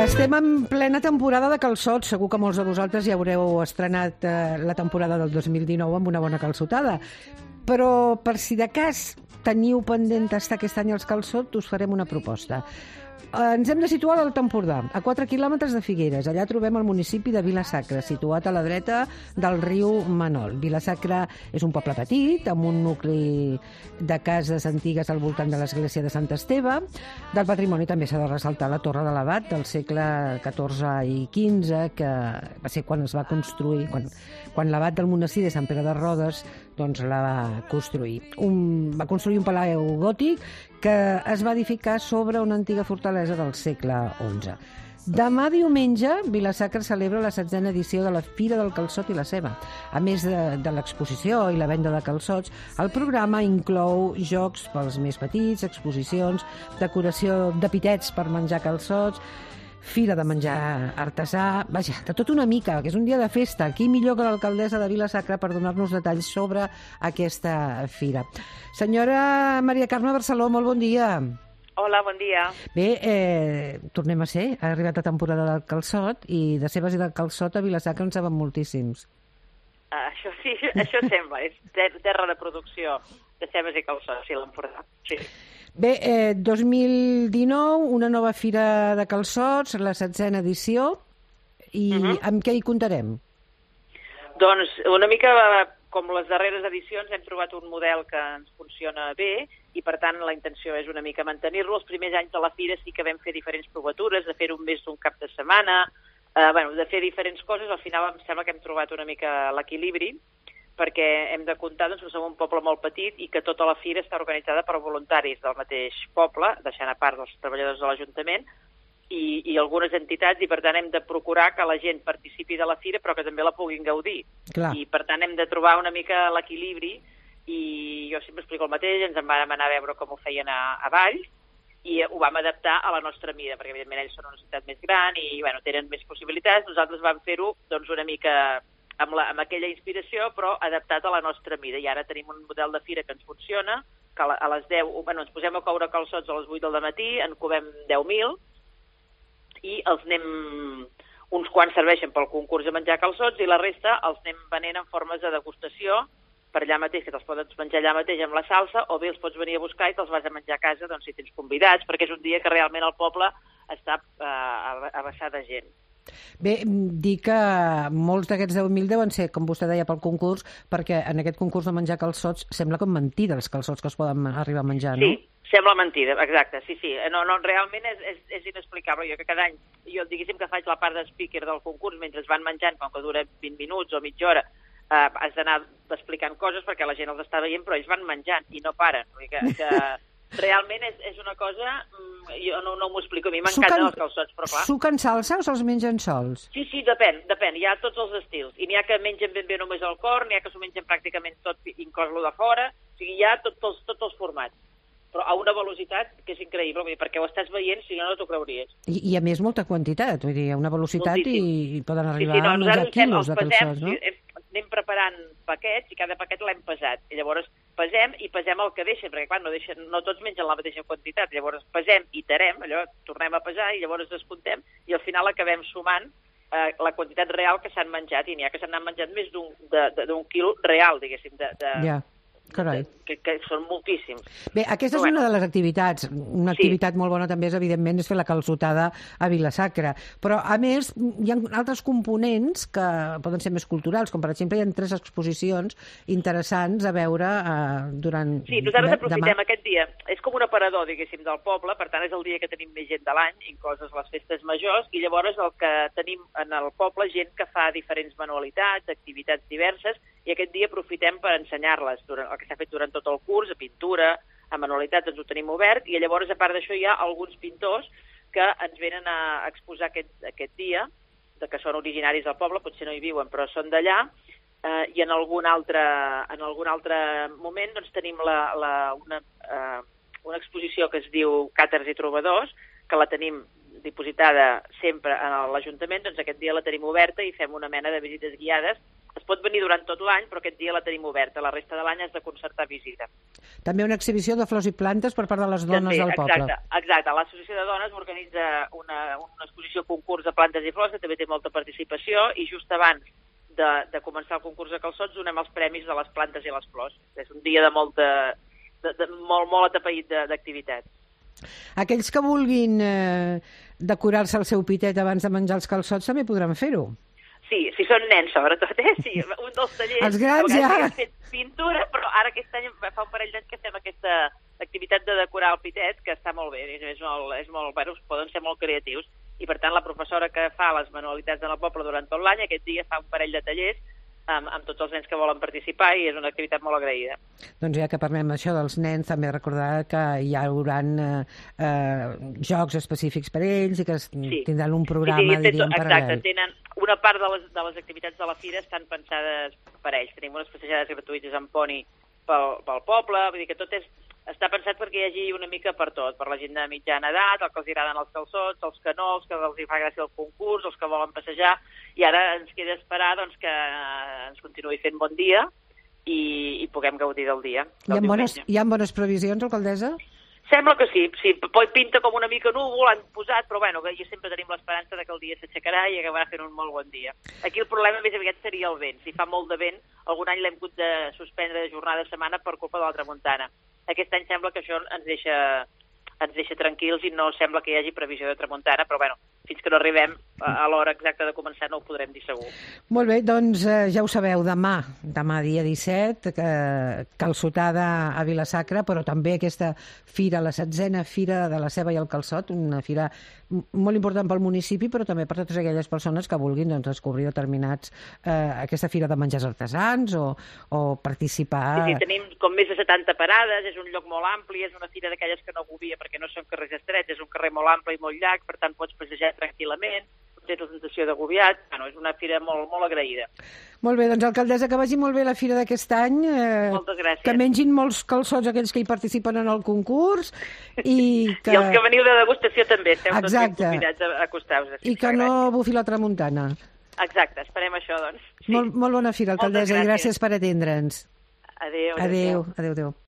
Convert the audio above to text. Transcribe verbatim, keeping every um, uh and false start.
Estem en plena temporada de calçots. Segur que molts de vosaltres ja haureu estrenat eh, la temporada del dos mil dinou amb una bona calçotada. Però, per si de cas teniu pendent tastar aquest any els calçots, us farem una proposta. Ens hem de situar a l'Alt Empordà, a quatre quilòmetres de Figueres. Allà trobem el municipi de Vila-sacra, situat a la dreta del riu Manol. Vila-sacra és un poble petit, amb un nucli de cases antigues al voltant de l'església de Sant Esteve. Del patrimoni també s'ha de ressaltar la Torre de l'Abat del segle catorze i quinze, que va ser quan es va construir, quan, quan l'abat del monestir de Sant Pere de Rodes doncs la va construir. Un, va construir un palau gòtic que es va edificar sobre una antiga fortalesa del segle onze. Demà diumenge, Vila-sacra celebra la setzena edició de la Fira del Calçot i la Ceba. A més de, de l'exposició i la venda de calçots, el programa inclou jocs pels més petits, exposicions, decoració d'epitets per menjar calçots, fira de menjar artesà, vaja, de tot una mica, que és un dia de festa. Qui millor que l'alcaldessa de Vila-sacra per donar-nos detalls sobre aquesta fira. Senyora Maria Carme Barceló, molt bon dia. Hola, bon dia. Bé, eh, tornem a ser, ha arribat la temporada del calçot i de cebes i del calçot a Vila-sacra en saben moltíssims. Uh, això sí, això sembla, és terra de producció de cebes i calçots, sí, l'Empordà, sí. Bé, eh, dos mil dinou, una nova fira de calçots, la setzena edició, i uh -huh. amb què hi comptarem? Doncs una mica com les darreres edicions hem trobat un model que ens funciona bé i per tant la intenció és una mica mantenir-lo. Els primers anys de la fira sí que vam fer diferents provatures, de fer-ho més d'un cap de setmana, eh, bueno, de fer diferents coses. Al final em sembla que hem trobat una mica l'equilibri, perquè hem de comptar doncs, que som un poble molt petit i que tota la fira està organitzada per voluntaris del mateix poble, deixant a part dels treballadors de l'Ajuntament, i, i algunes entitats, i per tant hem de procurar que la gent participi de la fira però que també la puguin gaudir. Clar. I per tant hem de trobar una mica l'equilibri, i jo sempre explico el mateix, ens en vam anar a veure com ho feien a, a Valls, i ho vam adaptar a la nostra mida, perquè evidentment ells són una ciutat més gran i bueno, tenen més possibilitats. Nosaltres vam fer-ho doncs, una mica amb, la, amb aquella inspiració, però adaptat a la nostra mida. I ara tenim un model de fira que ens funciona, que a les deu, bueno, ens posem a coure calçots a les vuit del matí, en covem deu mil, i els anem, uns quants serveixen pel concurs de menjar calçots i la resta els anem venent en formes de degustació per allà mateix, que te'ls pots menjar allà mateix amb la salsa, o bé els pots venir a buscar i te'ls vas a menjar a casa doncs, si tens convidats, perquè és un dia que realment el poble està eh, abaixat de gent. Bé, dir que molts d'aquests deu mil deuen ser, com vostè deia, pel concurs, perquè en aquest concurs de menjar calçots sembla com mentida els calçots que es poden arribar a menjar, no? Sí, sembla mentida, exacte, sí, sí. No, no, realment és, és, és inexplicable. Jo que cada any, jo diguéssim que faig la part de speaker del concurs mentre es van menjant, com que dura vint minuts o mitja hora, eh, has d'anar explicant coses perquè la gent els està veient, però ells van menjant i no paren. Vull dir que, que realment és, és una cosa... Jo no, no m'ho explico, a mi m'encanten els calçots, però clar... Suquen salsa o se'ls mengen sols? Sí, sí, depèn, depèn. Hi ha tots els estils. I n'hi ha que mengen ben bé només el cor, n'hi ha que s'ho mengen pràcticament tot, inclòs lo de fora. O sigui, hi ha tots els, tots els formats. Però a una velocitat que és increïble, vull dir, perquè ho estàs veient, si no, no t'ho creuries. I, I a més, molta quantitat, vull dir, a una velocitat i, i poden arribar sí, sí, no, a menjar quilos de calçots, no? Sí, anem preparant paquets i cada paquet l'hem pesat. I llavors pesem i pesem el que deixen, perquè clar, no, deixen, no tots mengen la mateixa quantitat. Llavors pesem i tarem, allò, tornem a pesar i llavors descomptem i al final acabem sumant eh, la quantitat real que s'han menjat, i n'hi ha que s'han anat menjant més d'un quilo real, diguéssim, de... de ja. Carai. Que, que són moltíssims. Bé, aquesta és bueno. una de les activitats. Una sí. activitat molt bona també és, evidentment, és fer la calçotada a Vila-sacra. Però, a més, hi ha altres components que poden ser més culturals, com per exemple hi ha tres exposicions interessants a veure eh, durant... Sí, nosaltres aprofitem demà. Aquest dia. És com un aparador, diguéssim, del poble, per tant és el dia que tenim més gent de l'any, incloses les festes majors, i llavors el que tenim en el poble gent que fa diferents manualitats, activitats diverses, i aquest dia aprofitem per ensenyar-les durant el que s'ha fet durant tot el curs, a pintura, a manualitats, ens ho tenim obert, i llavors, a part d'això, hi ha alguns pintors que ens venen a exposar aquest, aquest dia, de que són originaris del poble, potser no hi viuen, però són d'allà, eh, i en algun altre, en algun altre moment doncs, tenim la, la, una, eh, una exposició que es diu Càters i Trobadors, que la tenim dipositada sempre a l'Ajuntament, doncs aquest dia la tenim oberta i fem una mena de visites guiades pot venir durant tot l'any, però aquest dia la tenim oberta. La resta de l'any has de concertar visita. També una exhibició de flors i plantes per part de les dones també, del poble. Exacte, exacte. L'Associació de Dones organitza una, una exposició concurs de plantes i flors, que també té molta participació, i just abans de, de començar el concurs de calçots donem els premis de les plantes i les flors. És un dia de, molta, de, de molt, molt atapeït d'activitats. Aquells que vulguin eh, decorar-se el seu pitet abans de menjar els calçots també podran fer-ho. Sí, si són nens, sobretot, eh? Sí, un dels tallers... Els grans ja... Hem fet pintura, però ara aquest any fa un parell d'anys que fem aquesta activitat de decorar el pitet, que està molt bé, és molt, és molt, bueno, poden ser molt creatius, i per tant la professora que fa les manualitats en el poble durant tot l'any, aquest dia fa un parell de tallers amb, amb tots els nens que volen participar, i és una activitat molt agraïda. Doncs ja que parlem això dels nens, també recordar que hi haurà eh, eh, jocs específics per ells i que sí. tindran un programa, sí, sí, diríem, paral·lel. Exacte, tenen una part de les, de les activitats de la fira estan pensades per ells. Tenim unes passejades gratuïtes amb poni pel, pel poble, vull dir que tot és, està pensat perquè hi hagi una mica per tot, per la gent de mitjana edat, els que els agraden els calçots, els que no, els que els fa gràcia el concurs, els que volen passejar, i ara ens queda esperar doncs, que ens continuï fent bon dia i, i puguem gaudir del dia. Del hi, ha bones, hi ha bones previsions, alcaldessa? Sembla que sí, sí, pinta com una mica núvol, l'han posat, però bueno, que ja sempre tenim l'esperança de que el dia s'aixecarà i acabarà fent un molt bon dia. Aquí el problema més aviat seria el vent. Si fa molt de vent, algun any l'hem hagut de suspendre de jornada de setmana per culpa de la tramuntana. Aquest any sembla que això ens deixa, ens deixa tranquils i no sembla que hi hagi previsió de tramuntana, però bueno, fins que no arribem a l'hora exacta de començar no ho podrem dir segur. Molt bé, doncs eh, ja ho sabeu, demà, demà dia disset, que, calçotada a Vila-sacra, però també aquesta fira, la setzena fira de la ceba i el calçot, una fira molt important pel municipi, però també per totes aquelles persones que vulguin doncs, descobrir determinats, eh, aquesta fira de menjars artesans o, o participar... Sí, sí, tenim com més de setanta parades, és un lloc molt ampli, és una fira d'aquelles que no agobia perquè no són carrers estrets, és un carrer molt ampli i molt llarg, per tant pots passejar tranquil·lament, tens la sensació d'agobiat, bueno, és una fira molt, molt agraïda. Molt bé, doncs alcaldessa, que vagi molt bé la fira d'aquest any. Eh, Moltes gràcies. Que mengin molts calçots aquells que hi participen en el concurs i que... I els que veniu de degustació també, esteu Exacte. tots convidats a acostar-vos. I que no bufi la tramuntana. Exacte, esperem això, doncs. Sí. Molt, molt bona fira, alcaldessa, i gràcies per atendre'ns. Adéu. Adéu, adéu, adéu.